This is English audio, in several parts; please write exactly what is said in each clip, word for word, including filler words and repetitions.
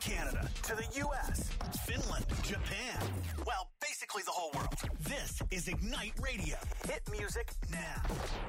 Canada to the U S, Finland, Japan. Well, basically the whole world. This is Ignite Radio. Hit music now.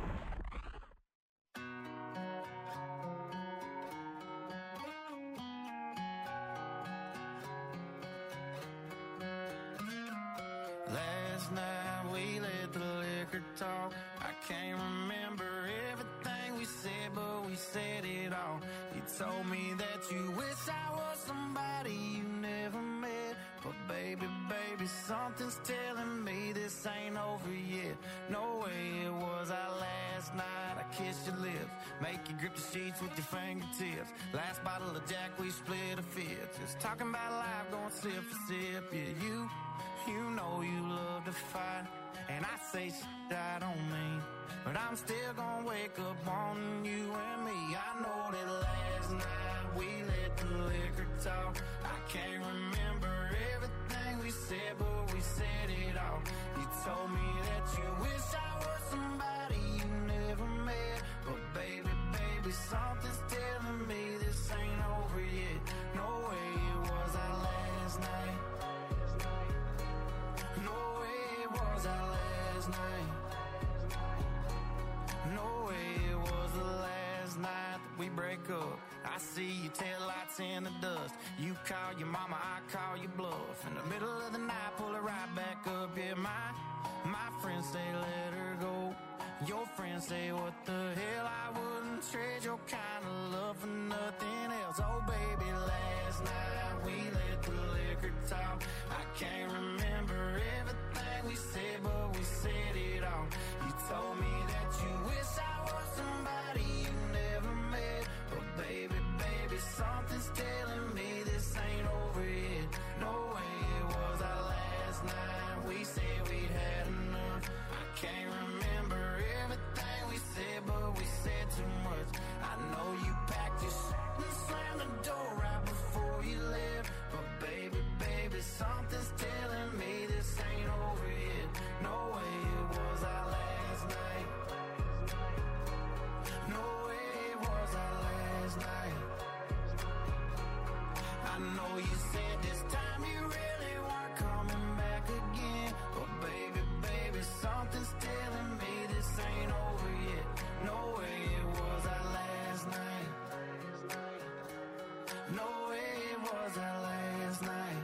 Last night we let the liquor talk. I can't remember everything we said, but we said it all. You told me that you wish I was somebody you never met. But baby, baby, something's telling me this ain't over yet. No way it was our last night. I kissed your lips, make you grip the sheets with your fingertips. Last bottle of Jack, we split a fifth. Just talking about life, going sip for sip. Yeah, you, you know you love to fight. And I say shit I don't mean, but I'm still gonna wake up wanting you and me. I know that last night we let the liquor talk. I can't remember everything we said, but we said it all. You told me that you wish I was somebody you never met. But baby, baby, something's telling me this ain't over yet. No way it was our last night. No way it was our last night. No way it was the last night that we break up. I see your taillights in the dust. You call your mama, I call your bluff. In the middle of the night, pull it right back up. Yeah, my, my friends say let her go. Your friends say what the hell, I wouldn't trade your kind of love for nothing else. Oh baby, last night we let the liquor talk. I can't remember everything we said, but we said it all. You told me that you wish I was somebody you never met. But baby, baby, something's telling me this ain't over yet. No way it was our last night. We said we'd had enough. I can't remember everything we said, but we said too much. I know you packed your shit and slammed the door right before you left. But baby, baby, something's telling me this ain't over yet. No way it was our last night. No way it was our last night. I know you said this time you really weren't coming back again. But baby, baby, something's telling me this ain't over yet. No way it was our last night. No way it was our last night.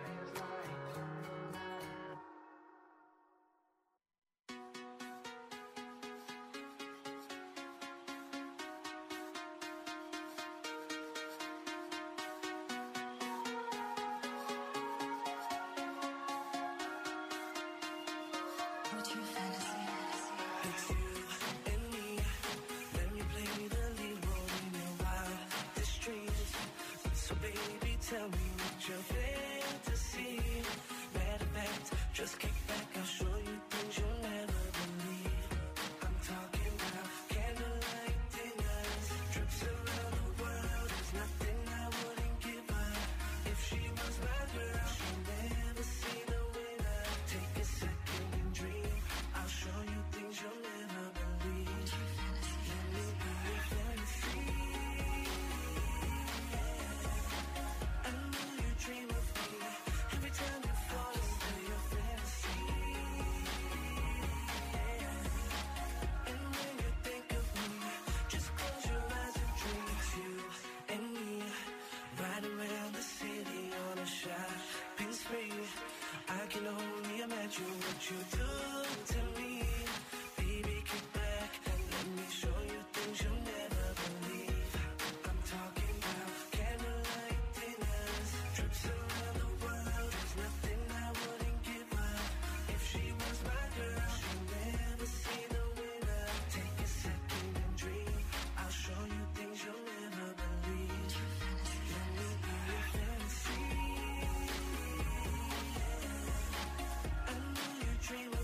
What's your fantasy? It's you and me. Let me play the lead role in your wildest dreams. So baby, tell me what your fantasy. Matter of fact, just kick back, I'll show you things you'll never believe. I'm talking about candlelight dinners, trips around the world. There's nothing I wouldn't give her. If she was my girl, she'll never see the winner. Take a second and dream. I'll show you things you'll never believe. Let me be your fantasy. I know you dream of me every time you fall into your fantasy. And when you think of me, just close your eyes and dream. It's you and me, riding around the city on a shopping spree. I can only imagine what you do to me. Baby, kick back and let me show you things you'll never believe. I'm talking about candlelight dinners, trips around the world. There's nothing I wouldn't give her. If she was my girl, she'll never see the winner. Take a second and dream. I'll show you things you'll never believe. Let me be your fantasy. I know you dream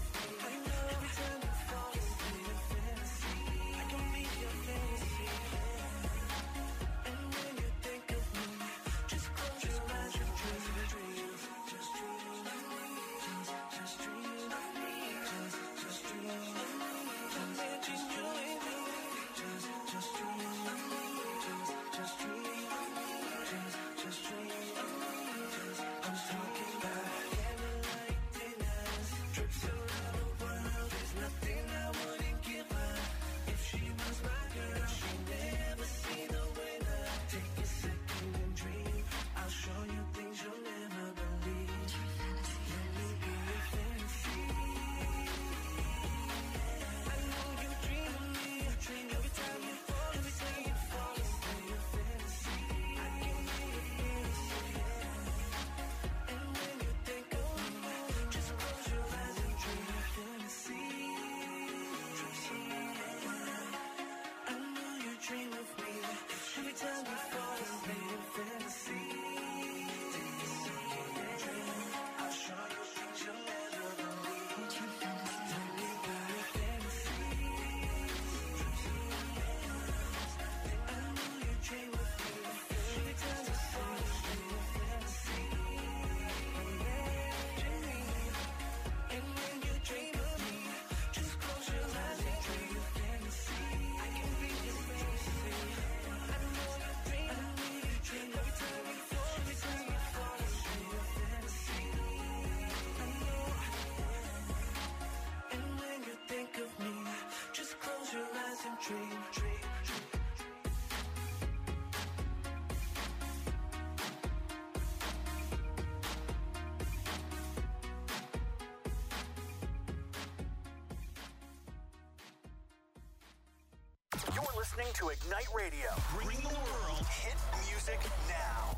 listening to Ignite Radio. Bring the world hit music now.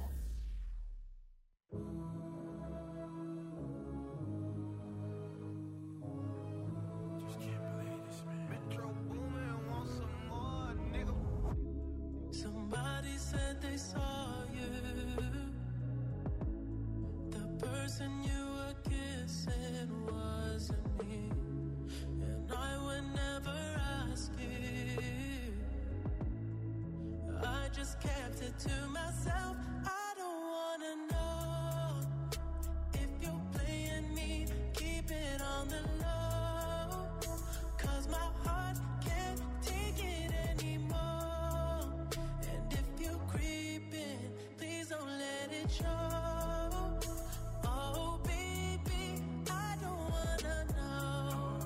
Just can't believe this, man. Metro Boomin wants some more, nigga. Somebody said they saw you. The person you were kissing wasn't me. And I would never ask you. I just kept it to myself. I don't wanna know if you're playing me. Keep it on the low, 'cause my heart can't take it anymore. And if you're creeping, please don't let it show. Oh baby, I don't wanna know.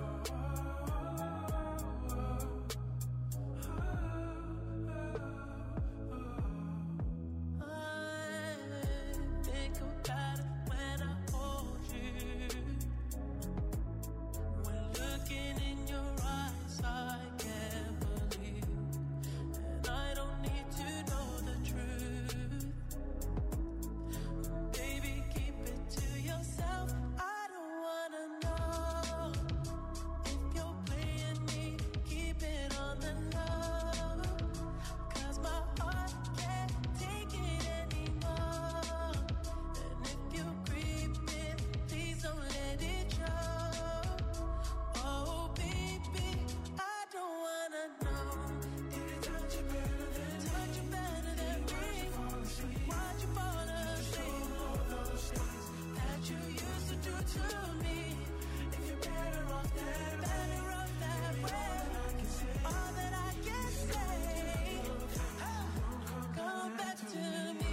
I think about it when I hold you. When looking in your eyes, I can't believe. And I don't need to know the truth. Baby, keep it to yourself. I don't wanna know if you're playing me. Keep it on the low, 'cause my heart can't take it anymore. And if you're creeping, please don't let it show. Oh baby, I don't wanna know. Did it touch you better than me? Touch you better than me? Why'd you fall asleep? That you used to do to me. If you're better off that, better off that way. All that I can say, come back to me.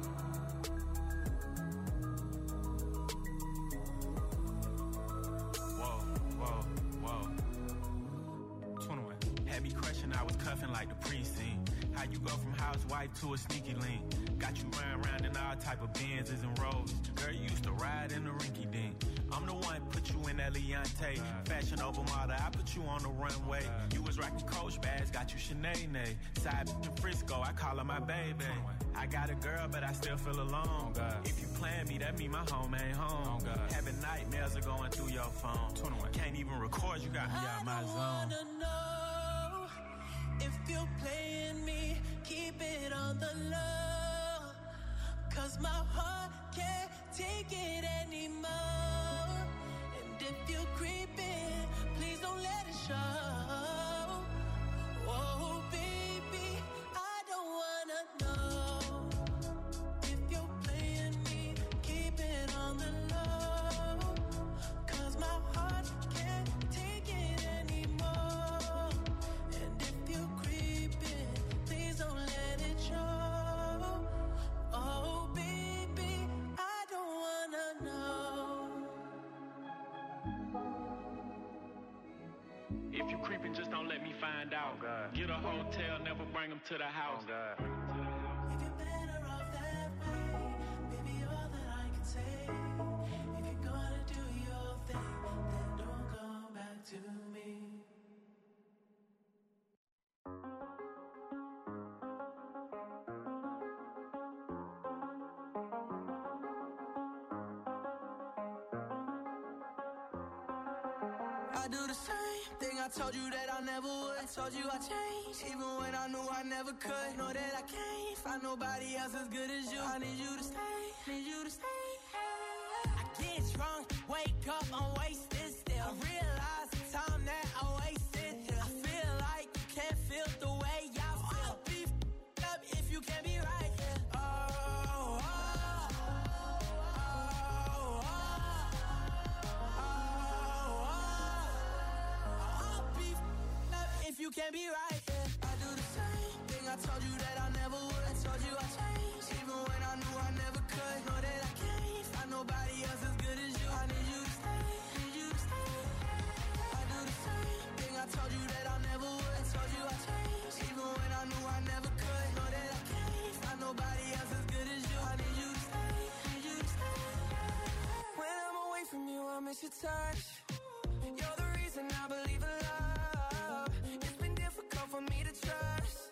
Whoa, whoa, whoa. twenty-one. Had me crushing, I was cuffing like the precinct. How you go from housewife to a sneaky link? Got you round round in all type of Benzes and Rolls. Girl, you used to ride in the rinky dink. I'm the one put you in that Leontay. Fashion over model, I put you on the runway. You was rocking Coach bags, got you Sinead. Side bitch in Frisco, I call her my baby. I got a girl, but I still feel alone. If you plan me, that mean my home ain't home. Having nightmares are going through your phone. Can't even record, you got me out my I zone. wanna know if you're playing me. Keep it on the low, 'cause my heart can't take it anymore. And if you're creeping, please don't let it show. Oh baby, I don't wanna know if you're playing me. Keep it on the low, 'cause my heart can't take it anymore. And if you're creeping, please don't let it show. Oh baby, I don't wanna know. If you creeping, just don't let me find out. Get a hotel, never bring them to the house. If you're better off that way, baby, all that I can say. If you're gonna do your thing, then don't come back to me. I do the same thing I told you that I never would. I told you I changed, even when I knew I never could. Know that I can't find nobody else as good as you. I need you to stay, need you to stay. I get drunk, wake up, I'm wasted still. I realize the time that I wasted here. I feel like you can't feel the way I feel. I'll be f***ed up if you can't be right here. Oh, oh, oh, oh, oh. I'll be f***ed up if you can't be right here. I do the same thing I told you that I never would. I told you I changed, even when I knew I never could. Know that I can't find nobody else as good as you. I need you to stay, need you to stay. I do the same thing I told you that I never would. I told you I changed, even when I knew I never could. Know that I can't find nobody else as good as you. I need you to stay, need you to stay. When I'm away from you, I miss your touch. You're the reason I believe in love. It's been difficult for me to trust.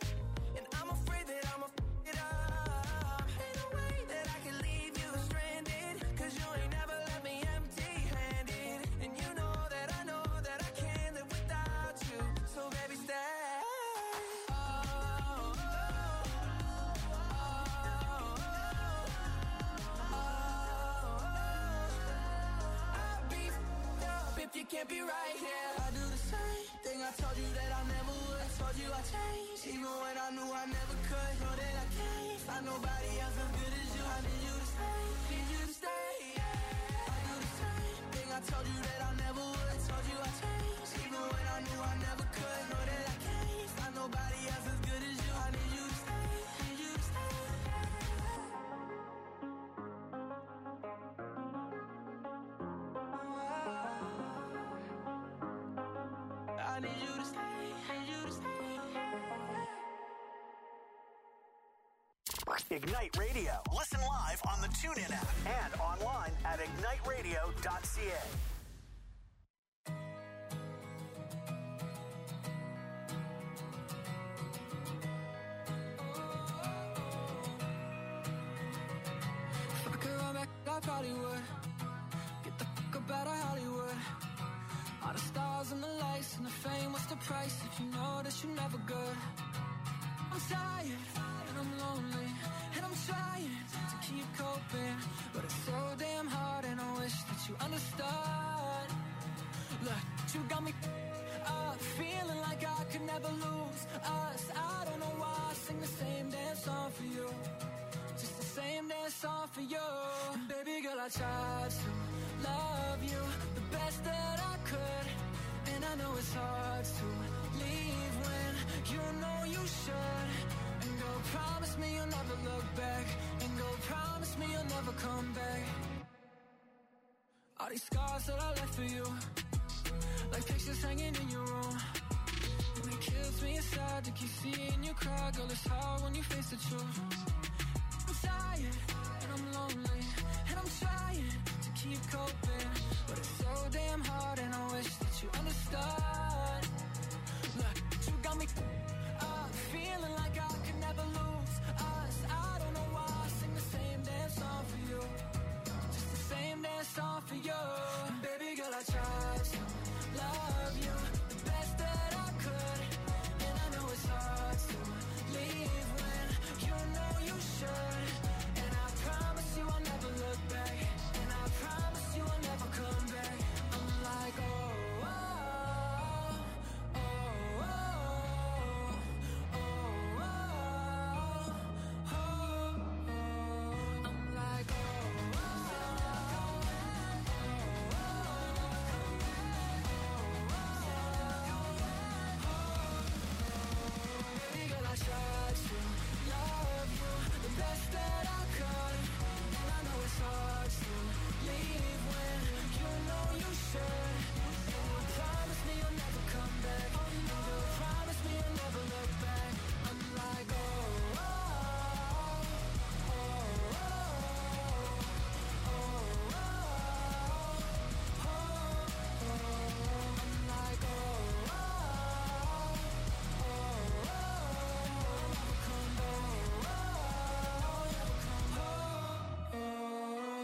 can't be right here. I do the same thing I told you that I never would. I told you I changed, even when I knew I never could. Know that I can't find nobody else as good as you. I need you to stay, need you to stay, yeah. I do the same thing I told you that I never would. I told you I changed, even when I knew I never could. Know that I can't find nobody else as good as you. I need you to stay, need you to stay. I need you to stay, need you to stay. Ignite Radio. Listen live on the TuneIn app and online at ignite radio dot c a. If I could run back, I probably would. Get the fuck up out of Hollywood. All the stars and the lights and the fame, what's the price if you know that you're never good? I'm tired and I'm lonely and I'm trying to keep coping, but it's so damn hard and I wish that you understood. Look, you got me up, feeling like I could never lose us. I don't know why I sing the same damn song for you, just the same damn song for you. And baby girl, I tried to love you the best that I could, and I know it's hard to leave when you know you should. And go promise me you'll never look back, and go promise me you'll never come back. All these scars that I left for you, like pictures hanging in your room, and it kills me inside to keep seeing you cry. Girl, it's hard when you face the truth. I'm tired and I'm lonely and I'm trying to keep coping, but it's so damn hard and I wish that you understood. Look, you got me up, feeling like I could never lose us. I don't know why I sing the same damn song for you, just the same damn song for you. And baby girl, I tried to love you the best that I could, and I know it's hard to leave when you know you should. And I promise you I'll never look back, and I promise you I'll never come back. I'm like, oh, oh, oh, oh, oh, oh, oh, oh. I'm like, oh, oh, baby girl, I tried to love you the best that I could, and I know it's hard to leave when you know you should. And you promise me you'll never come back, and you promise me you'll never look back. I'm like, oh, oh, oh, oh, oh, oh, oh, oh. I'm like, oh, oh, oh, oh, never come back, oh, never come back, oh.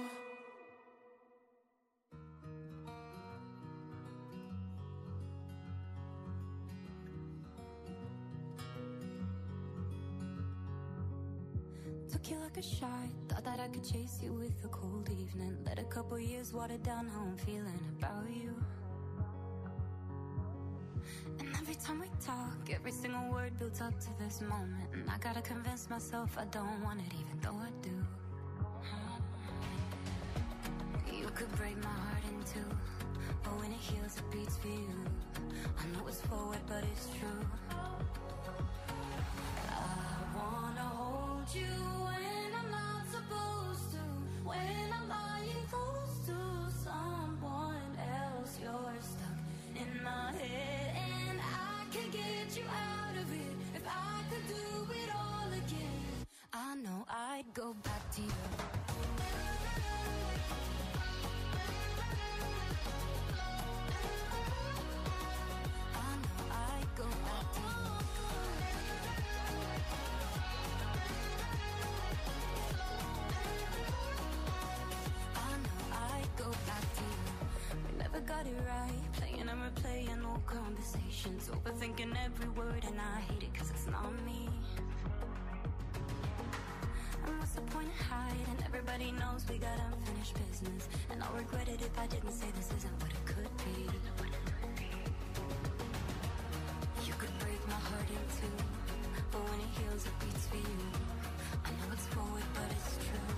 Took you like a shot, thought that I could chase you with a cold evening. Let a couple years water down how I'm feeling about you. And every time we talk, every single word builds up to this moment, and I gotta convince myself I don't want it even though I do. You could break my heart in two, but when it heals it beats for you. I know it's forward but it's true. I wanna hold you when I'm not supposed to, when I'm lying close to someone else. You're stuck in my head and I can get you out of it. If I could do it all again, I know I'd go back to you. I know I'd go back to you. I know I'd go back to you. We never got it right, playing and replaying old conversations, overthinking every word, and I hate it cause it's not me. And what's the point of hiding? Every Everybody knows we got unfinished business, and I'll regret it if I didn't say this isn't what it could be. You could break my heart in two, but when it heals it beats for you. I know it's forward but it's true.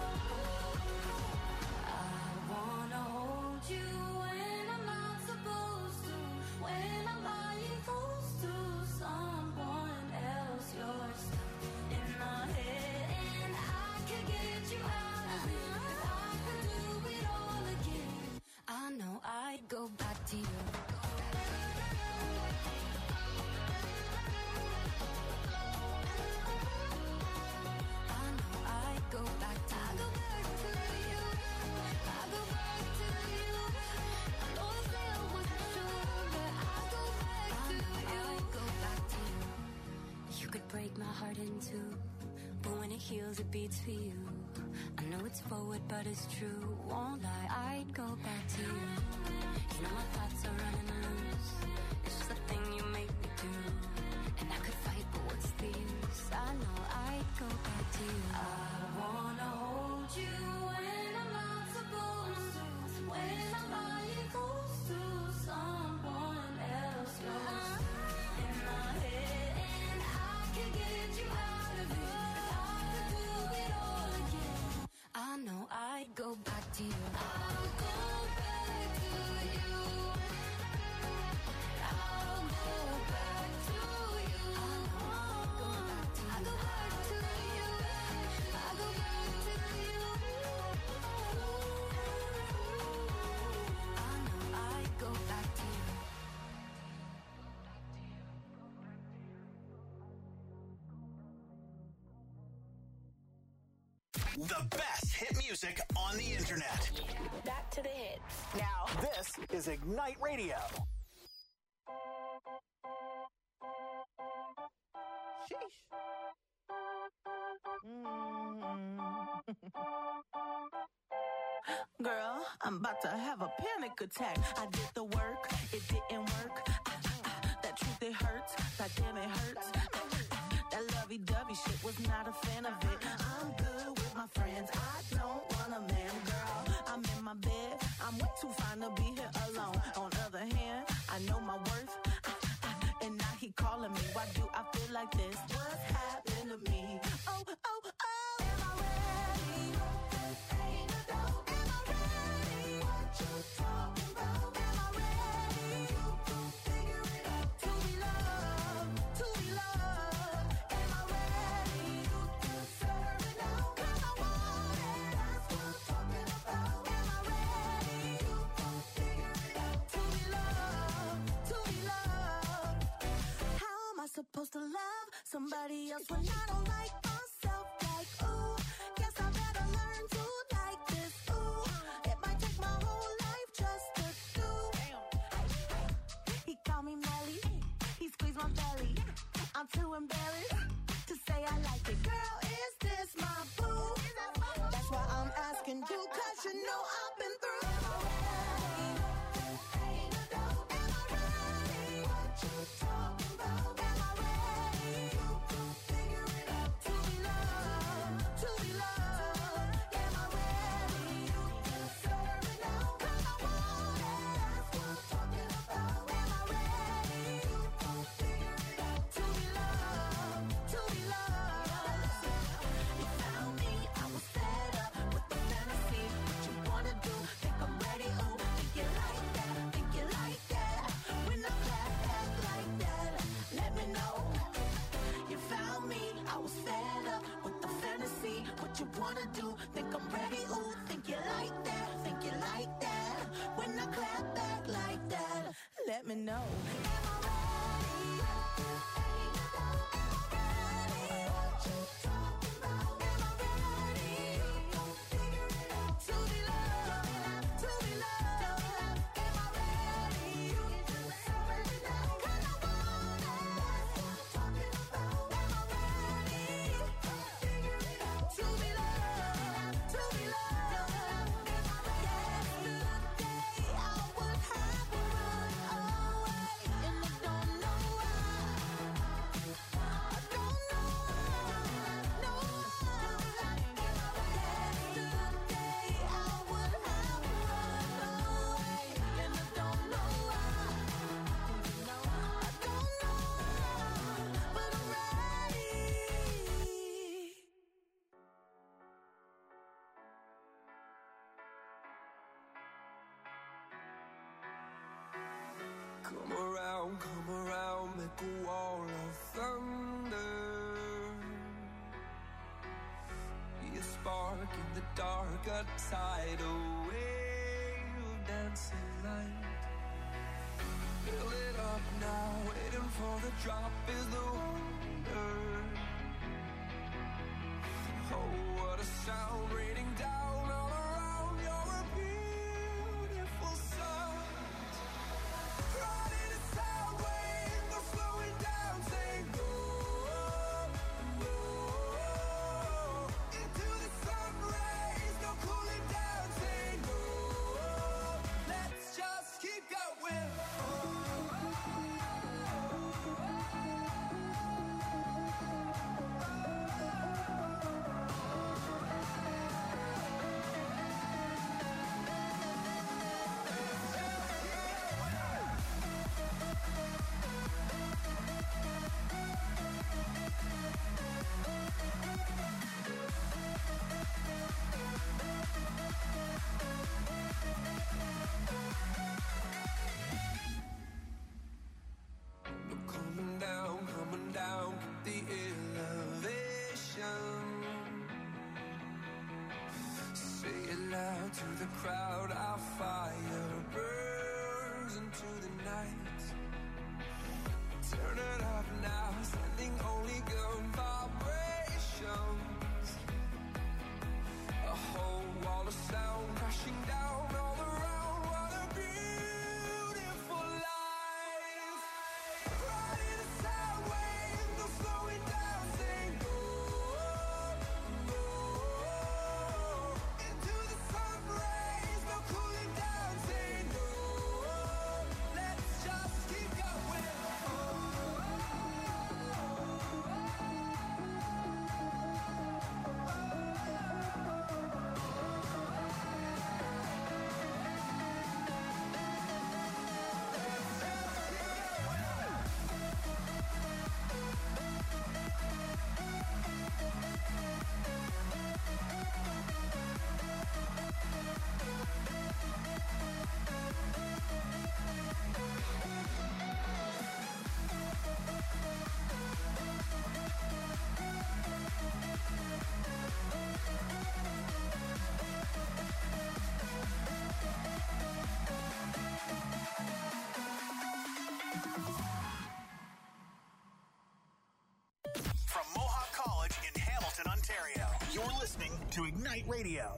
I wanna hold you when I'm not supposed to, when I'm lying close to someone else. You're stuck in my head and I could get you out of it. If I could do it all again, I know I'd go back to you. Go back to I go back to you. I go back to you. I know I said I wasn't sure, but I go back to you. I go back to you. You could break my heart in two, but when it heals, it beats for you. I know it's forward, but it's true. Won't lie, I'd go back to you. You know my thoughts are running loose. It's just a thing you make me do, and I could fight, but what's the use? I know I'd go back to you. I wanna hold you when I'm not supposed to, when I'm lying close to someone else. You're in my head and I can get you out of it. If I could do it all again, I know I'd go back to you. I'll go back to you. I'll go back to you. I'll go back to you. I'll go back to you. I'll go back to you. I know I'd go back to you. The best hit music on the internet. Back to the hits. Now, this is Ignite Radio. Sheesh. Mm. Girl, I'm about to have a panic attack. I did the work, it didn't work. Ah, ah, ah, that truth, it hurts. That damn, it hurts. Ah, ah, ah, that lovey-dovey shit was not a fan of it. I'm good with my friends. I don't want a man, girl. I'm in my bed. I'm way too fine to be here alone. On the other hand, I know my worth. Ah, ah, and now he calling me. Why do I feel like this? What's happened to me? Oh, oh, oh. Am I ready? Ain't no doubt. Am I ready? What you talking about? Am I ready? You can figure it out. To be loved, to be loved. Am I ready? You deserve it now. 'Cause I want it. That's what I'm talking about. Am I ready? You can figure it out. To be loved, to be loved. How am I supposed to love somebody else when I don't like myself? Like, ooh, guess I better learn to like this. Ooh, it might take my whole life just to do. He called me Melly, he squeezed my belly. I'm too embarrassed to say I like it. Girl, is this my boo? That's why I'm asking you, 'cause you know I've been through. Am I ready? Ain't no doubt. Am I ready? What you talking about? Am I ready? You can figure it out. To be loved, to be loved. Am I ready? You deserve it now. 'Cause I want it. That's what I'm talking about. Am I ready? You can figure it out. To be loved, to be loved. You found me, I was fed up with the fantasy. What you wanna do? Think I'm ready? Ooh, think you like that? Think you like that? When I clap back like that, let me know. You found me, I was fed up with the fantasy. What you wanna do? Think I'm ready? Ooh, think you like that? Think you like that? When I clap back like that, let me know. Am I ready? Ain't no doubt. Am I ready? What you talking about? Am I ready? You gon' figure it out. To be loved, to be loved. Am I ready? You deserve it now. 'Cause I want it. That's what I'm talking about. Am I ready? You gon' figure it out. To be loved, to be loved. Am I ready? Yesterday I would have run away. Come around, come around, make a wall of thunder. Be a spark in the dark, a tidal wave of dancing light. Fill it up now, waiting for the drop is the wonder. Oh, what a sound raining down all around. You're a beautiful sight. Riding a sound wave, no slowing down, saying go, go. Into the sun rays, no cooling down, saying go. Let's just keep going. Coming down, coming down, the elevation. Say it loud to the crowd, our fire burns into the night. Turn it up now, sending only good vibrations. A whole wall of sound crashing down all around. What a beautiful life. Riding a sound wave, no slowing down, saying go, go. Into the sun rays, no cooling down, saying go. Let's just keep going. From Mohawk College in Hamilton, Ontario, you're listening to Ignite Radio.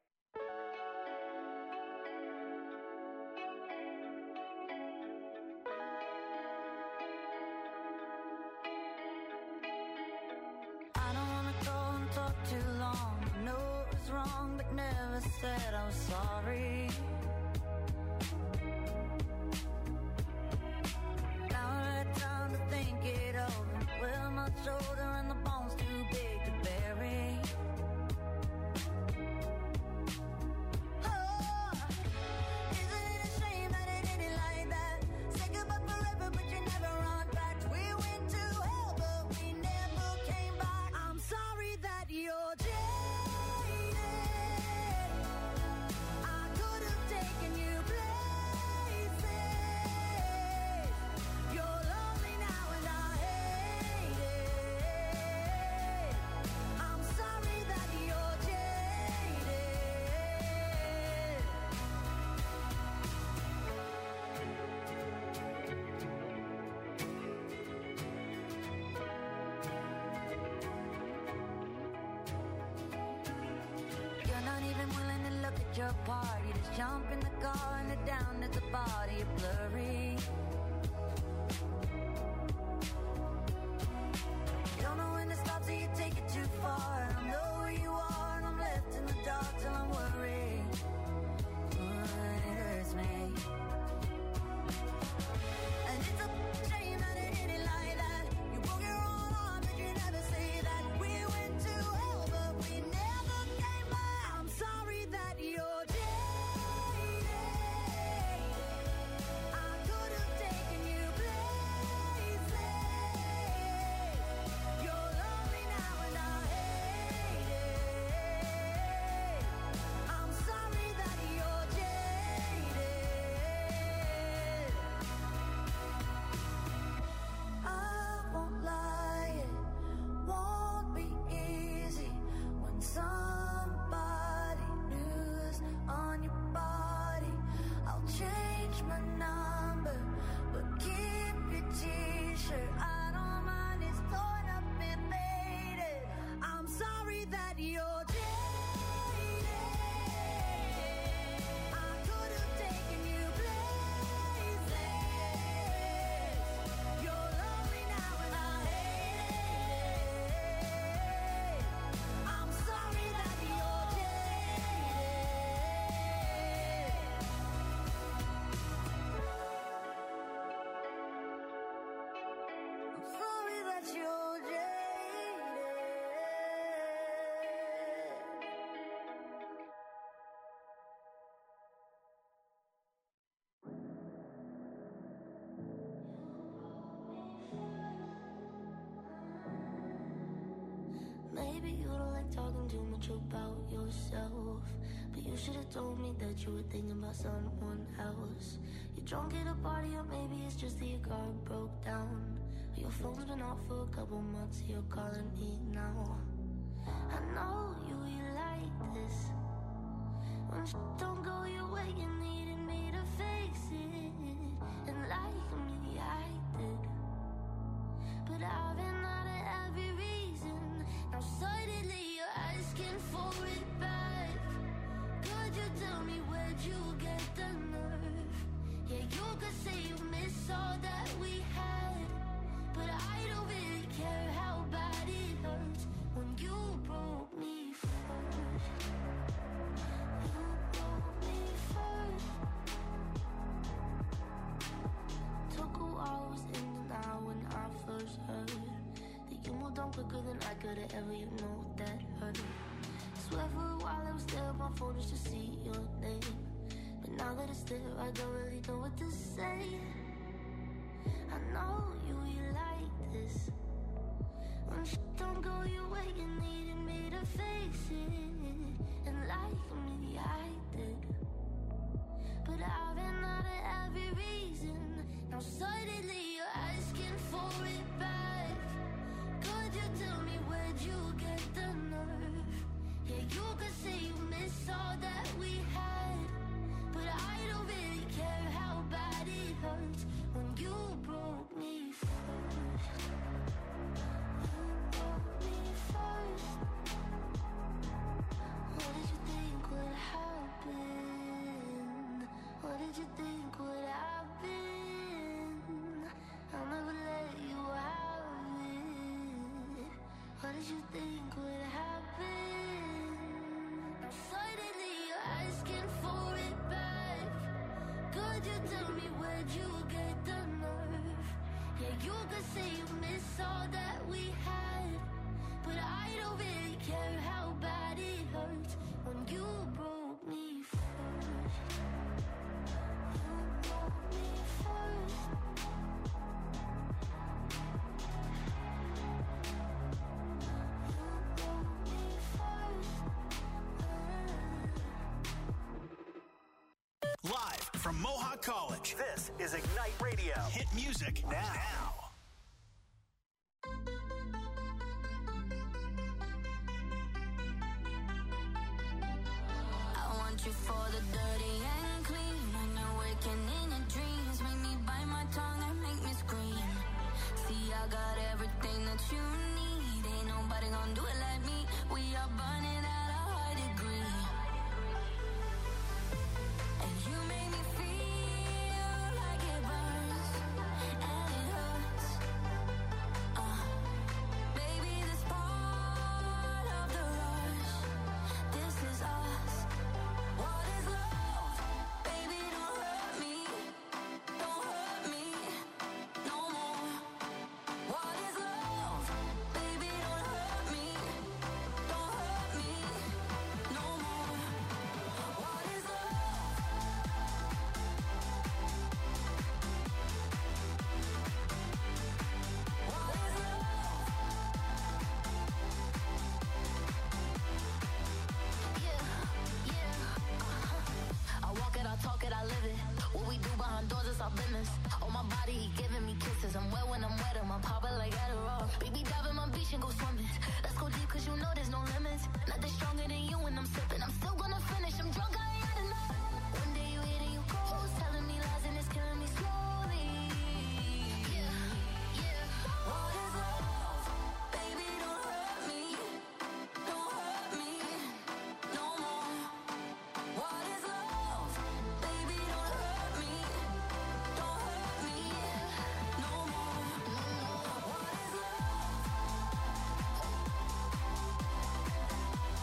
I don't wanna go and talk too long. I know it was wrong, but never said I was sorry. Now I had time to think it over. Well, my shoulder and the bones too big to bury. Oh, isn't it a shame that it ended like that? Say goodbye forever, but you never run back. We went to hell, but we never came back. I'm sorry that you're jaded. I could have taken you places. You're lonely now and I hate it. I'm sorry that you're jaded. You're not even willing to look at your part. You just jump in the car and head down at the body. You're blurry. You don't know when to stop, so you take it too far. And I know where you are, and I'm left in the dark till I'm worried. Oh, and it hurts me. And it's a shame that it ended like that. You broke your own arm, but you never say that. We went to hell, but we never came back. I'm sorry that you're jaded. I could have taken yourself. But you should have told me that you were thinking about someone else. You're drunk at a party, or maybe it's just that your car broke down. Your phone's been off for a couple months, you're calling me now. I know you, you like this. When shit don't go your way, you needed me to fix it. And like me, I did. But I've been out of every reason. Now suddenly you're asking for it back. Could you tell me where'd you get the nerve? Yeah, you could say you miss all that we had, but I don't really care how bad it hurts when you broke me first. You broke me first. Took a while, was in denial when I first heard that you moved on quicker than I could have ever, you know that hurt. Swear for a while I was there on my phone just to see your name, but now that it's there I don't really know what to say. I know you, you like this. When shit don't go your way, you needed me to fix it. And like me, I did. But I've been out of every reason. Now suddenly you're asking for it back. Could you tell me where'd you get the nerve? Yeah, you could say you miss all that we had, but I don't really care how bad it hurts when you broke me first. You broke me first. What did you think would happen? What did you think would happen? I'll never let you have it. What did you think would happen? Now suddenly you're asking for it back. Could you tell me where'd you get the nerve? Yeah, you could say you miss all that we had, but I don't really care how bad it hurts when you broke me first. You broke me first. You broke me first. Live from Mohawk College, this is Ignite Radio. Hit music now. I want you for the dirty and clean. When you're waking in your dreams, make me bite my tongue and make me scream. See, I got everything that you need. Ain't nobody gonna do it like me. We are burning at a high degree. And you make me feel like it burns and it hurts. Uh, baby, this part of the rush. This is us. What is love? Baby, don't hurt me. Don't hurt me no more. What is love? Baby, don't hurt me. Don't hurt me no more. What is love? What is love? Yeah, yeah, uh-huh. I walk it, I talk it, I live it. What we do behind doors is our business. On my body, he giving me kisses. I'm wet when I'm wet, I'm popping like Adderall. Baby, dive in my beach and go swimming. Let's go deep, cause you know there's no limits. Nothing stronger than you when I'm sipping. I'm still gonna finish, I'm drunk, I ain't had enough. One day you hit and you close, telling me lies and it's killing me slowly. Yeah, yeah. What is love? Baby, don't hurt me. Don't hurt me no more. What is love? Baby, don't hurt me. Don't hurt me no more. What is love?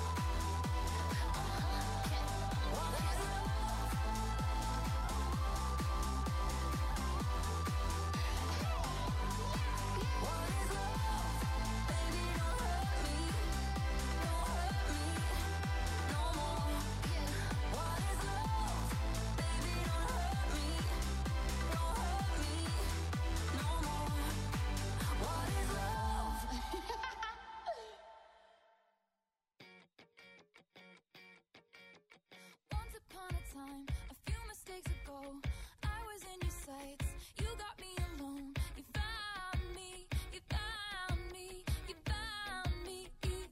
sights. You got me alone. You found me. You found me. You found me.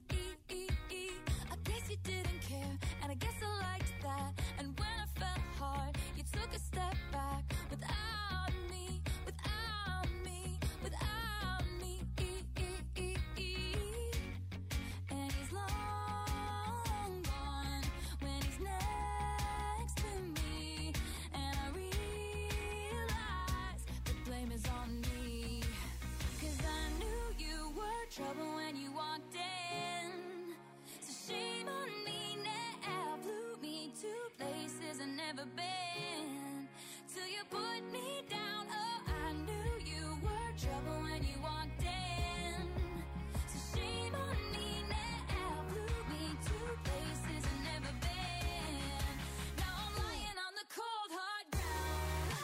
I guess you didn't care, and I guess I liked that. And when I felt hard, you took a step back without me, without me, without me. And he's long gone when he's next to me. And I realize the blame is on me. 'Cause I knew you were trouble when you walked in. So shame on me now. Blew me to places I've never been. Till you put me down. Oh, I knew you were trouble when you walked in. So shame on me now. Blew me to places I've never been. Now I'm lying on the cold hard ground.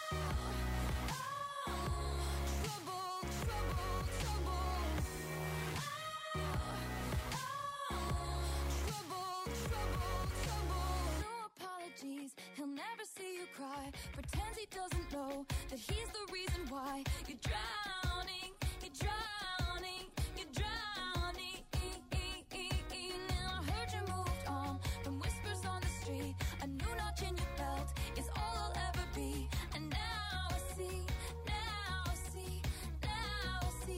Oh, trouble, trouble, trouble. Trouble, trouble, trouble. No apologies, he'll never see you cry. Pretends he doesn't know that he's the reason why you're drowning, you're drowning, you're drowning. Now I heard you moved on from whispers on the street. A new notch in your belt is all I'll ever be. And now I see, now I see, now I see.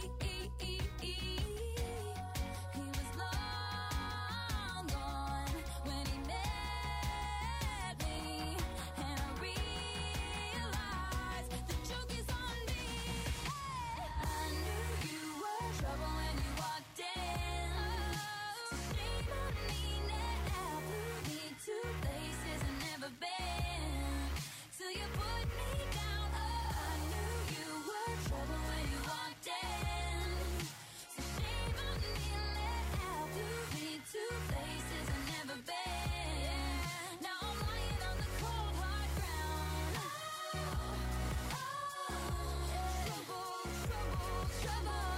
He was long gone when he met me. And I realized the joke is on me. I knew you were trouble when you walked in. So shame on me now. Blew me to places I've never been. Till you put me down. Oh, I knew you were trouble when you walked in. So shame on me now. Blew me to places I've never been. Now I'm lying on the cold hard ground. Trouble, trouble, trouble.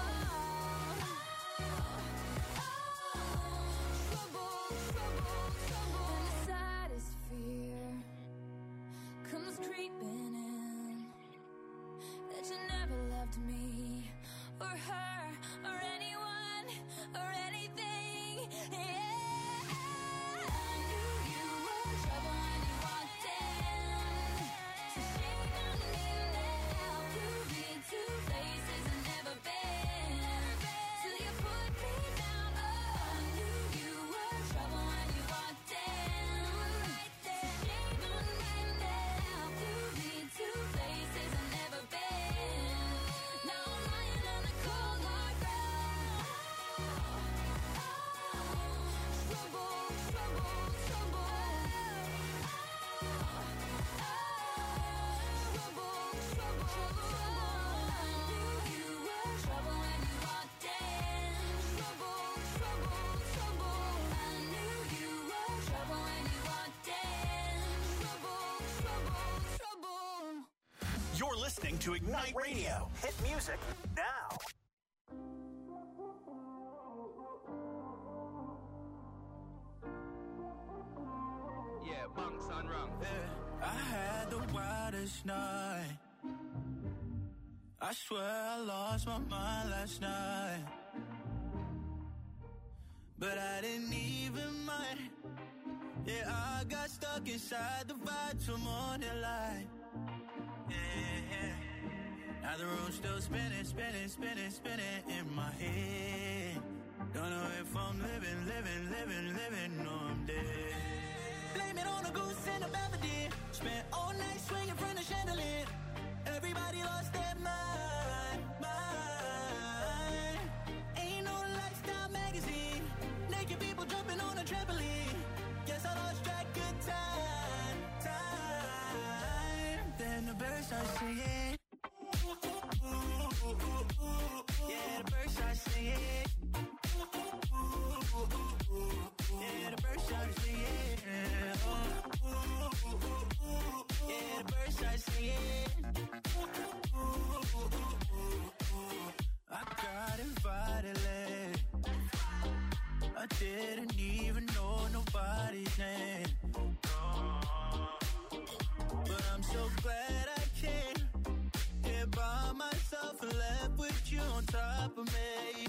Trouble, trouble, trouble. And the saddest fear comes creeping in, that you never loved me or her or anyone or anything. Yeah, I knew you were trouble when you walked in. So shame on me now. Blew me to places I've never been. Till you put me down. Oh, I knew you were trouble when you walked in. Right there. Shame on me now. Blew me to places I've never been. Now I'm lying on the cold hard ground. Trouble, trouble, trouble. Trouble, trouble, trouble. I knew you were trouble when you walked in. Trouble, trouble, trouble. I knew you were trouble when you walked in. Trouble, trouble, trouble. You're listening to Ignite Radio. Hit music now. Yeah, bunks on wrong. I had the wildest night. I swear I lost my mind last night. But I didn't even mind. Yeah, I got stuck inside the vibe till morning light. Yeah, yeah. Now the room's still spinning, spinning, spinning, spinning in my head. Don't know if I'm living, living, living, living, or I'm dead. Blame it on a goose and a melody. Spent all night swinging from the chandelier. Everybody lost their mind, mind. Ain't no lifestyle magazine. Naked people jumping on a trampoline. Guess I lost track of time, time. Then the birds start singing. Yeah, the birds start singing. Yeah, the birds start singing. Yeah, the birds start singing. I got invited late. I didn't even know nobody's name. But I'm so glad I came. of me.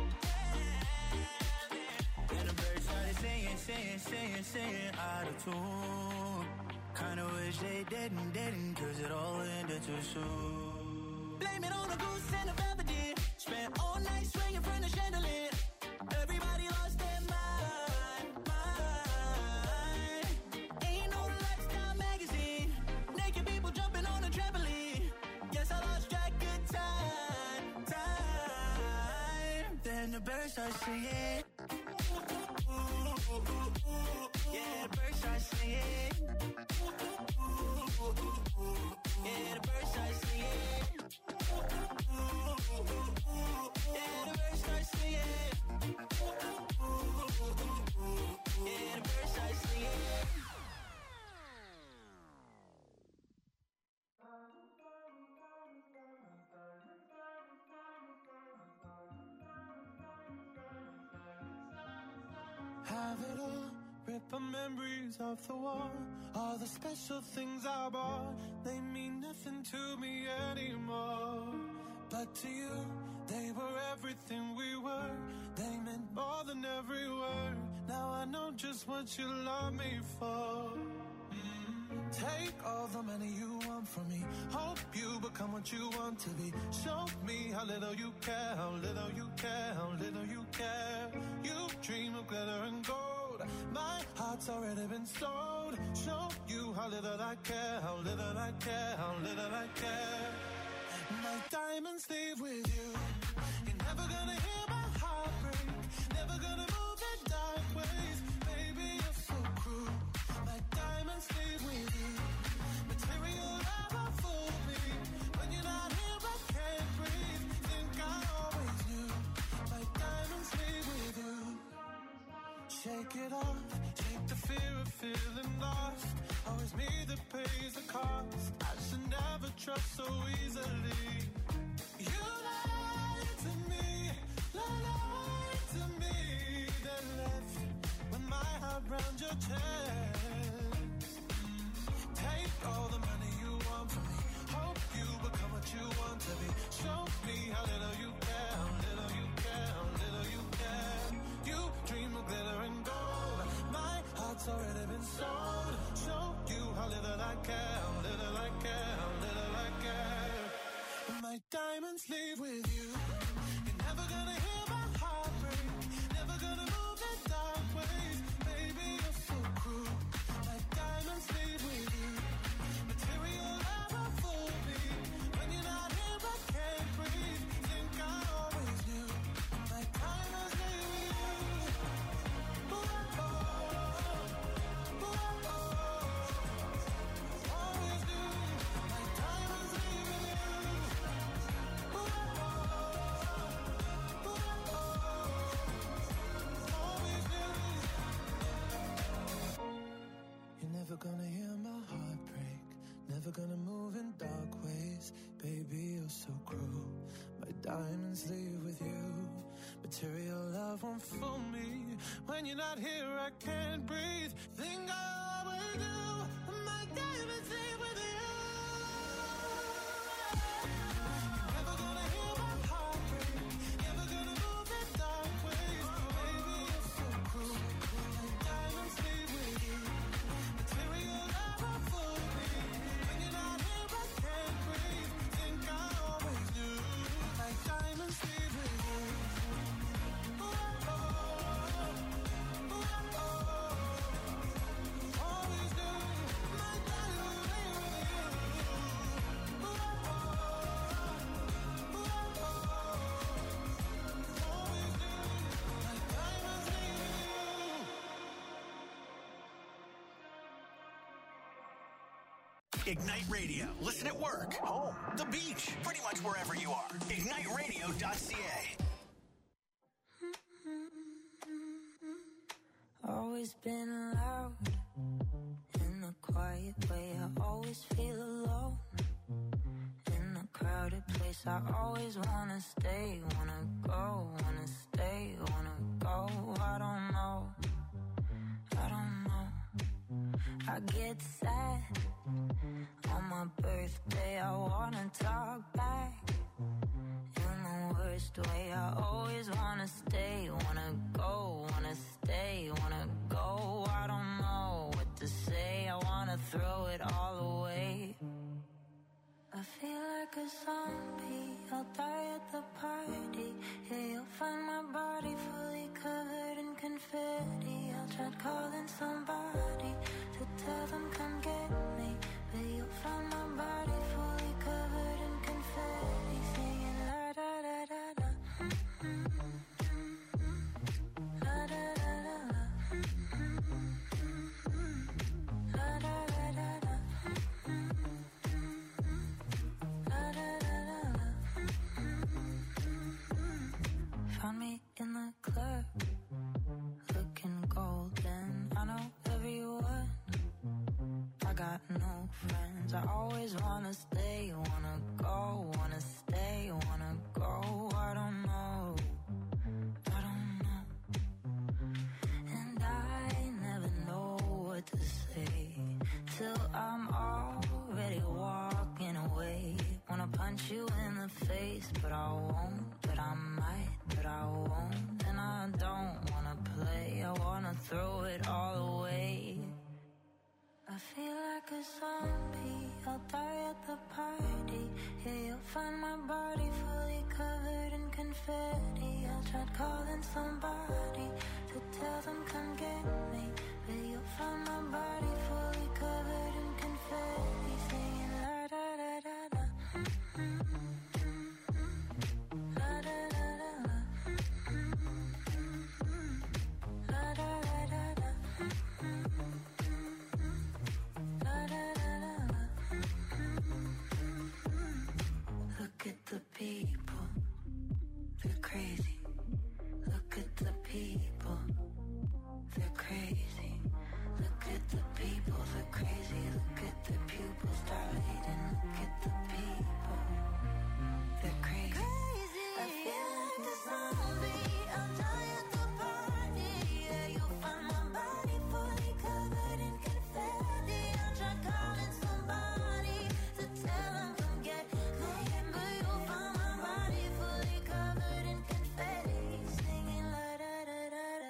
And the birds started singing, singing, singing, singing out of tune. Kinda wish they didn't, didn't, cause it all ended too soon. Blame it on the goose and the velvet. Spent all night swinging from the chandelier. Everybody lost their mind, mind. Ain't no lifestyle magazine. Naked people jumping on a trampoline. Yes, I lost track of time, time. Then the birds start singing. Yeah, the birds start singing. Yeah, the birds start singing. Yeah, the birds start singing. Yeah, the birds start singing. Have it all, rip the memories off the wall. All the special things I bought, they mean nothing to me anymore. But to you, they were everything we were. They meant more than every word. Now I know just what you love me for. Mm. Take all the money you want from me. Hope you become what you want to be. Show me how little you care, how little you care, how little you care. You dream of glitter and gold. My heart's already been sold. Show you how little I care, how little I care, how little I care. My diamonds leave with you. You're never gonna hear my heart break. Never gonna move in dark ways. Baby, you're so cruel. My diamonds leave with you. Material never fooled me. When you're not here, I can't breathe. Think I always knew. My diamonds leave with you. Shake it off. Shake the fear of feeling lost. Always me that pays the cost. I should never trust so easily. You lied to me, lied to me. Then left with my heart round your chest. Take all the money you want from me. Hope you become what you want to be. Show me how little you care, how little you care, how little you care. You dream of glitter and gold. My heart's already been sold. Show you how little I care, how little I care, how little I care. My diamonds leave with you. You're never gonna hear my heart break. Never gonna move in dark ways. Baby, you're so cruel. My diamonds leave with you. Material never fooled me. When you're not here, I can't breathe. Think I always knew. My diamonds leave with you. Ooh, oh, ooh, oh, always knew. My diamonds leave with you. Ooh, oh, ooh, oh, always knew. You're never gonna hear my heart break. Never gonna move in dark ways. Baby, you're so cruel. My diamonds leave with you. Material love won't fool me. When you're not here, I can't breathe. Think I always do. My diamonds leave with you. You're never gonna hear my heart break. Never gonna move in dark ways. Baby, you're so cruel. My diamonds leave with you. Material love won't fool me. When you're not here, I can't breathe. Think I always knew. My diamonds leave with you. Ooh, oh, ooh, oh, always knew. My diamonds leave with you. Ooh, oh, ooh, oh, always knew. My diamonds leave with you. Ignite Radio. Listen at work, home, the beach, pretty much wherever you are. ignite radio dot c a. Always been loud in a quiet way. I always feel alone in a crowded place. I always wanna stay, wanna go, wanna stay, wanna go. I don't know, I don't know. I get sad on my birthday. I wanna talk back in the words worst way. I always wanna stay, wanna go, wanna stay, wanna go. I don't know what to say, I wanna throw it all away. I feel like a zombie, I'll die at the party. Yeah, you'll find my body fully covered in confetti. I'll try calling somebody to tell them come get me, but you'll find my body fully covered in confetti, singing la da da da da. La da da da da. La da da da da. La da da da da. Found me in the club, looking golden. I know everyone, I got no friends. I always wanna stay, wanna go, wanna stay, wanna go. I don't know, I don't know. And I never know what to say till I'm already walking away. Wanna punch you in the face, but I won't, but I might, but I won't. And I don't wanna play, I wanna throw it all away. I feel like a zombie, I'll die at the party. Yeah, you'll find my body fully covered in confetti. I tried calling somebody to tell them come get me, but you'll find my body fully covered in confetti, singing la da da da da. La da da da da. La da da da da. La da da da da. Look at the people, they're crazy. Look at the people, they're crazy. Look at the people, they're crazy. Look at the pupils dilating. Look at the people, they're crazy. I feel like a zombie, I'll die at the party. Yeah, you'll find my body fully covered in confetti. I'll try calling somebody to tell them come get me, but you'll find my body fully covered in confetti, singing la da da da da.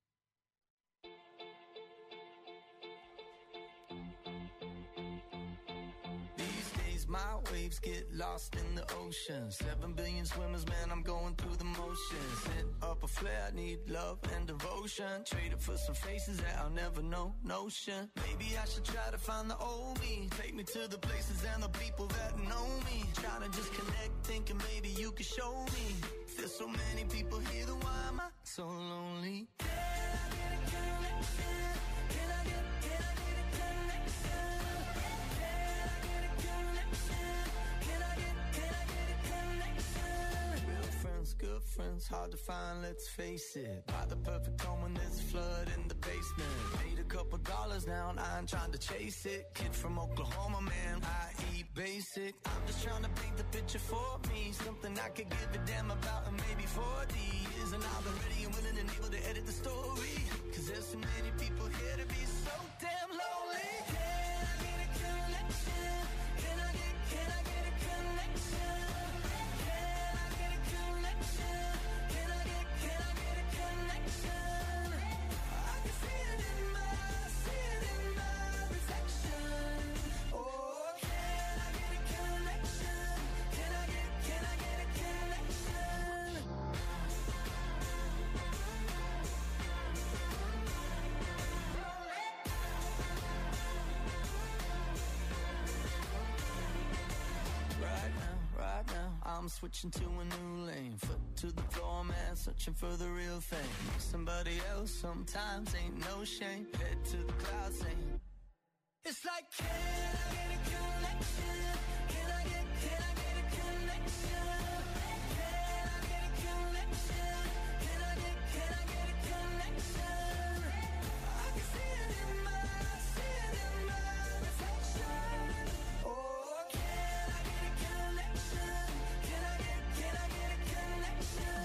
These days my waves get lost in the ocean. Seven billion swimmers, man, I'm going through the motions. Set up a flare, I need love and devotion. Trade it for some faces that I'll never know, notion. Maybe I should try to find the old me. Take me to the places and the people that know me. Trying to just connect, thinking maybe you could show me. There's so many people here, then why am I so lonely? Can I get a connection? Can I get, can I get a connection? Can I get a connection? Can I get, can I get a connection? Real friends, good friends, hard to find, let's face it. Buy the perfect home when there's a flood in the basement. Made a couple dollars now and I ain't trying to chase it. Kid from Oklahoma, man, I eat basic. I'm just trying to paint the picture for me. Something I could give a damn about in maybe forty years. And I've been ready and willing and able to edit the story. Cause there's so many people here to be so damn lonely. Can I get a connection? Can I get, can I get a connection? Can I get a connection? Can I get, can I get a connection? I can see it in my, see it in my reflection. Oh, can I get a connection? Can I get, can I get a connection? Right now, right now, I'm switching to a new lane. Foot to the floor, man, searching for the real thing. Somebody else sometimes ain't no shame. Head to the clouds saying, it's like, can I get a connection? Can I get, can I get a connection? Can I get a connection? Can I get, can I get a connection? I can see it in my, see it in my reflection. Oh, can I get a connection? Can I get, can I get a connection?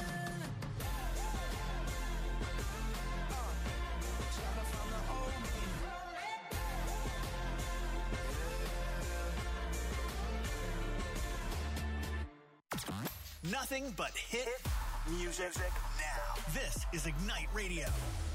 Uh, trying to find the old me. nothing but hit music now. This is Ignite Radio.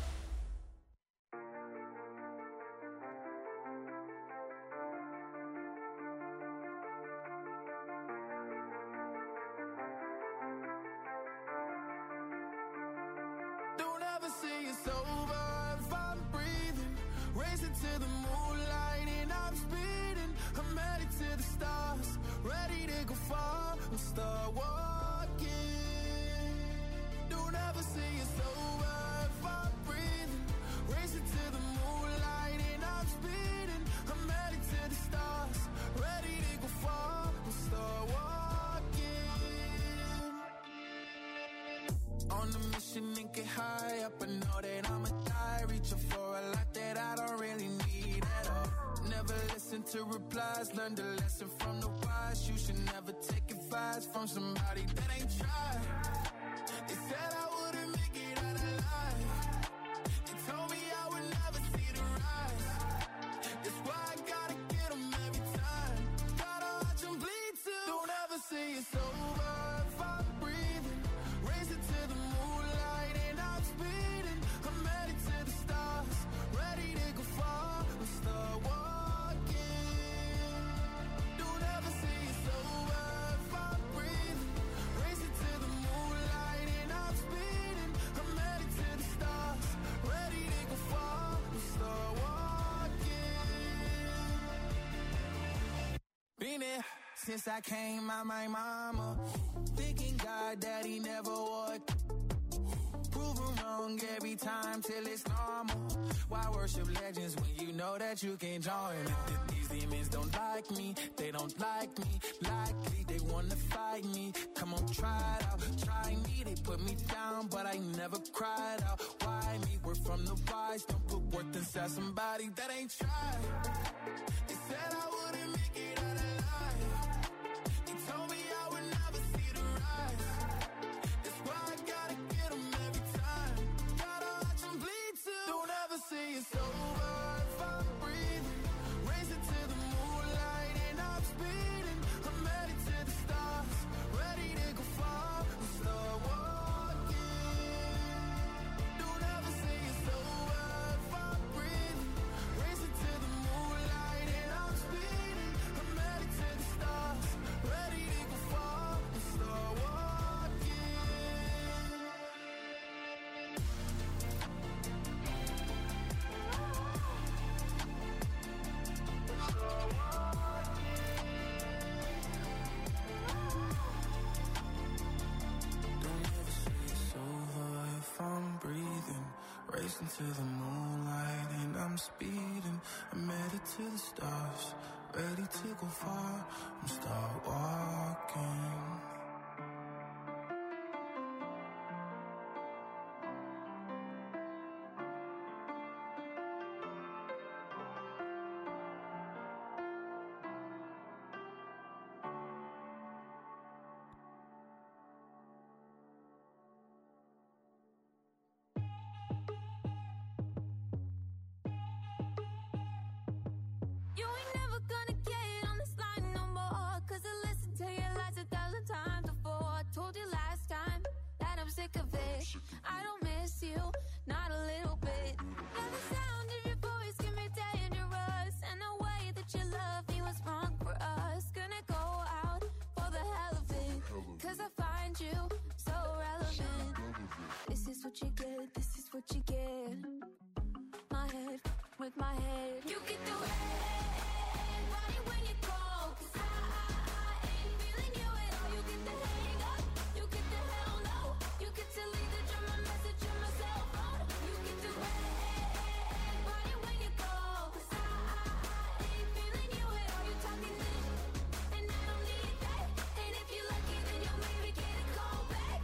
Don't ever see it's over if I'm breathing. Racing to the moonlight and I'm speeding. I'm headed to the stars, ready to go far and start walking. Don't ever see it's over if I'm breathing. Racing to the moonlight and I'm speeding. I'm headed to the stars, ready to go far and start walking. On a mission and get high up, I know that I'ma die. Reaching for a lot that I don't really need at all. Never listen to replies, learn the lesson from the wise. You should never take advice from somebody that ain't tried. They said I wouldn't make it out alive. They told me I would never see the rise. That's why I gotta get them every time. Gotta watch them bleed too. Don't ever say it's over if I'm breathing. Racing to the moonlight and I'm speeding. I'm headed to the stars, ready to go far and start walking. Don't ever say it's over if I'm breathing. Racing to the moonlight and I'm speeding. I'm headed to the stars, ready to go far and start walking. Been there since I came out my mama. Thinking God that he never would. Proven wrong every time till it's normal. Why worship legends when you know that you can't join them? These demons don't like me, they don't like me. Likely they wanna fight me. Come on, try it out, try me. They put me down, but I never cried out. Why me? We're from the wise. Don't put worth inside somebody that ain't tried. They said I wouldn't make it out alive. They told me I would never see the rise. That's why I gotta get them every time. Gotta watch them bleed too. Don't ever say it's over if I'm breathing. Racing to the moonlight and I'm speeding. I'm headed to the stars, ready to go far and start walking. Don't ever say it's over if I'm breathing. Racing to the moonlight and I'm speeding. I'm headed to the stars, ready to go far and start walking. Don't ever say it's over if I'm breathing. Racing to the moonlight and I'm speeding. I'm headed to the stars, ready to go far and start walking. You ain't never gonna get on this line no more. Cause I listened to your lies a thousand times before. I told you last time that I'm sick of it. I don't miss you, not a little bit. And the sound of your voice can be dangerous. And the way that you love me was wrong for us. Gonna go out for the hell of it. Cause I find you so relevant. This is what you get, this is what you get. My head with my head. You get the red body when you call. Cause I, I, I ain't feeling you at all. You get the hang up, you get the hell no. You get to leave the drama message in my cell phone. You get the red body when you call. Cause I, I, I ain't feeling you at all. You talking this, and I don't need that. And if you're lucky, then you'll maybe get a call back.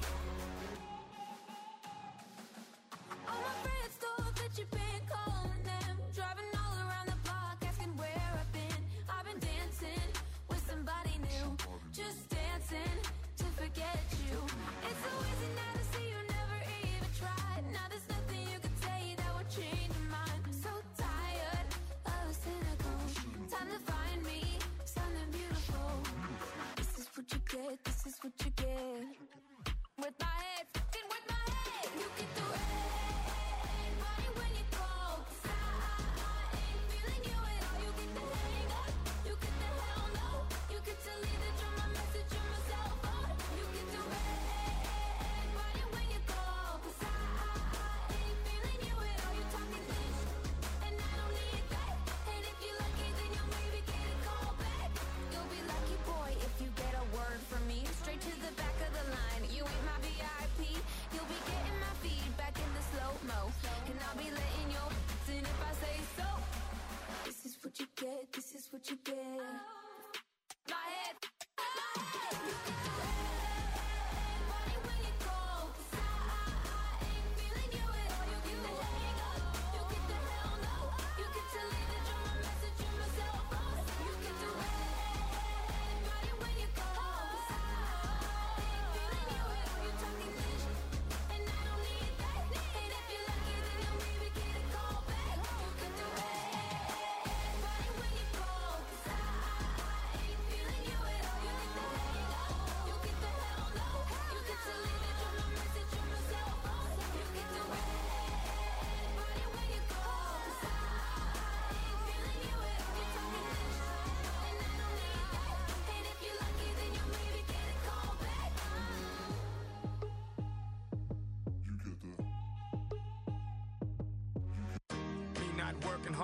All my friends thought that you've been calling them. Driving all around the block, asking where I've been. I've been dancing with somebody new. Just dancing to forget you. It's so easy now to see you never even tried. Now there's nothing you can say that would change your mind. So tired of cynical. Time to find me something beautiful. This is what you get, this is what you get.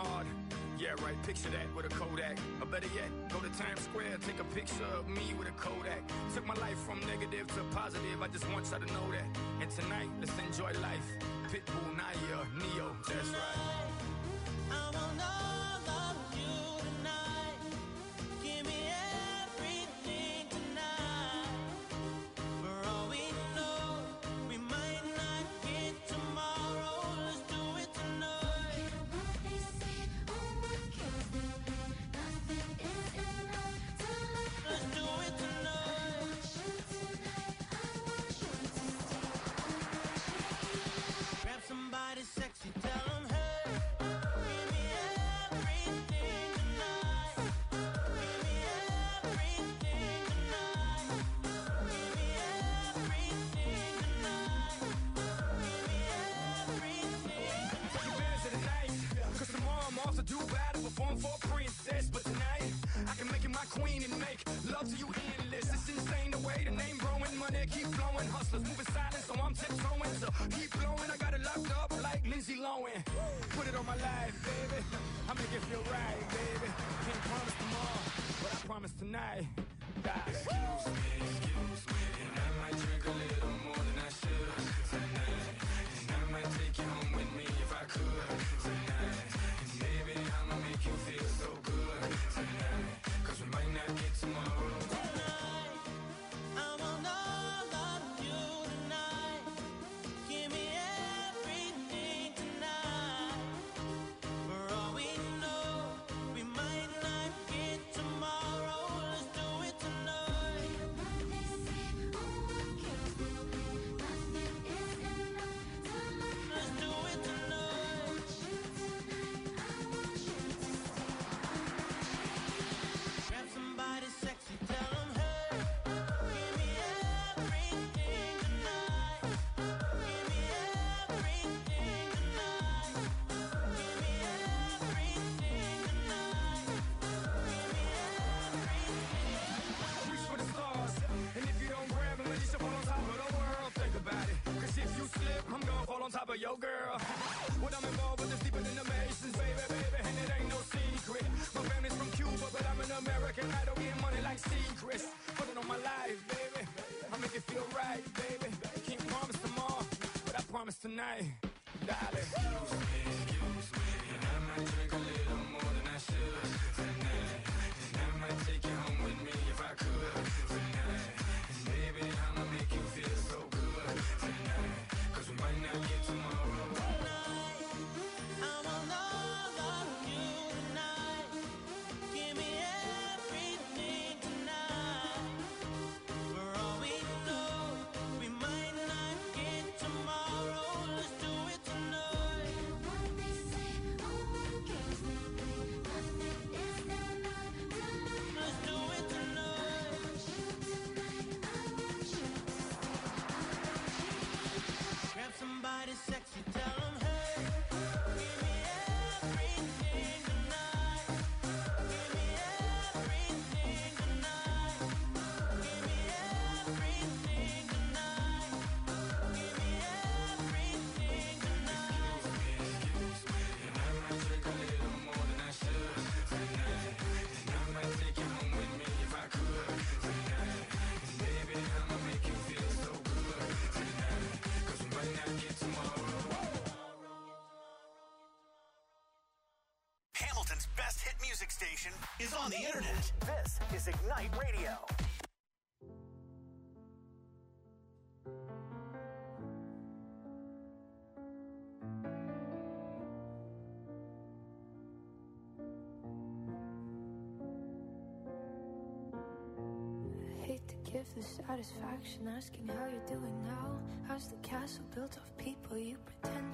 hard. Yeah, right, picture that with a Kodak. Or better yet, go to Times Square, take a picture of me with a Kodak. Took my life from negative to positive, I just want y'all to know that. And tonight, let's enjoy life. Pitbull, Naya, Neo, that's right. I want all of you tonight. Give me everything tonight. For all we know, we might not get tomorrow. Let's do it tonight. Let's do it tonight. Grab somebody sexy, tell them, hey, give me everything tonight. Give me everything tonight. Give me everything tonight. Give me everything. Take advantage of the night, cause tomorrow I'm off to Dubai to perform for a princess. But tonight, I can make you my queen and make love to you endless. It's insane the way the name growing, money keep flowing. Hustlers moving silent, so I'm tiptoeing. So keep blowing, I got it locked up like Lindsay Lohan. Put it on my life, baby. I make it feel right, baby. Can't promise tomorrow, but I promise tonight. God. Excuse me, excuse me, and I might drink a little more than I should tonight. And I might take you home with me if I could tonight. And baby, I'ma make you feel so good tonight. Cause we might not get tomorrow. Tonight, I want all of you tonight. Give me everything tonight. For all we know, we might not get tomorrow. Let's do it tonight. Let's do it tonight. Grab somebody sexy, tell them, hey, give me everything tonight. Give me everything tonight. Give me everything tonight. Give me everything. Reach for the stars, and if you don't grab them, at least you'll fall on top of the world. Think about it, cause if you slip, I'm gonna fall on top of your girl. What I'm involved with is deeper than the Masons, baby, baby, and it ain't no secret. My family's from Cuba, but I'm an American. I don't get money like secrets. Put it on my life, baby. I make it feel right, baby. Can't promise tomorrow, but I promise tonight, darling. Excuse me, excuse me, and I might drink a little more than I should tonight. And I might take you home with me if I could tonight. And baby, I'ma make you feel so good tonight. Cause we might not get tomorrow. Tonight, I want all of you tonight. Give me everything tonight. For all we know, we might not get tomorrow. Let's do it tonight. Let's do it tonight. Grab somebody sexy, tell them, hey, give me everything tonight. Give me everything tonight. Give me everything tonight. Give me everything tonight. Excuse me, and I might drink a little more than I should tonight. And I might take you home with me if I could tonight. And baby, I'ma make you feel so good tonight. Cause we might not get tomorrow. Hamilton's best hit music station is on the internet. This is Ignite Radio. I hate to give the satisfaction asking how you're doing now. How's the castle built of people you pretend